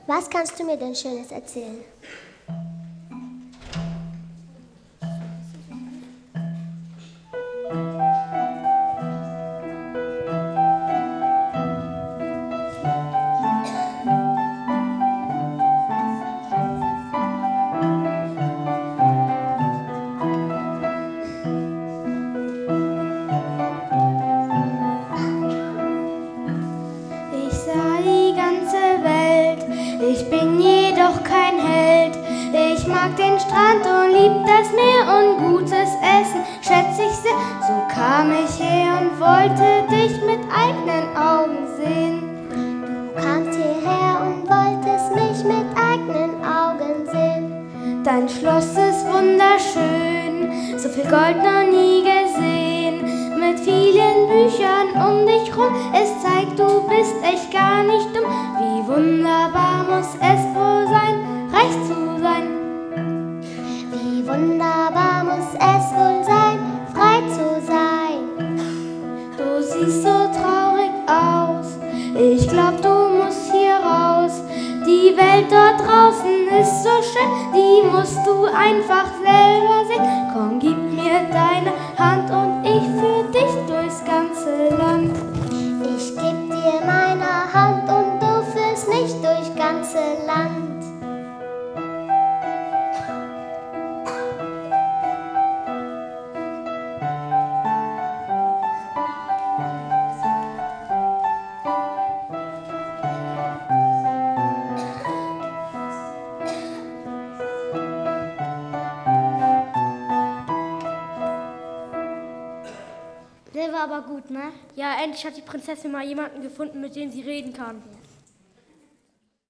Was kannst du mir denn Schönes erzählen? Ich sah die ganze Welt, ich bin jedoch kein Held. Ich mag den Strand und lieb das Meer und gutes Essen schätze ich sehr. So kam ich her und wollte dich mit eigenen Augen sehen. Du kamst hierher und wolltest mich mit eigenen Augen sehen. Dein Schloss ist wunderschön, so viel Gold noch nie gesehen. Mit vielen Büchern um dich rum, es zeigt, du bist echt gar nicht dumm. Wie wunderbar muss es wohl sein, reich zu sein. Wie wunderbar muss es wohl sein, frei zu sein. Du siehst so traurig aus, ich glaub, du musst hier raus. Die Welt dort draußen ist so schön, die musst du einfach selber sehen. Komm, gib mir deine Hand und ich führ dich durchs ganze Land. Ich geb dir meine Hand und du führst mich durchs ganze Land. Der war aber gut, ne? Ja, endlich hat die Prinzessin mal jemanden gefunden, mit dem sie reden kann.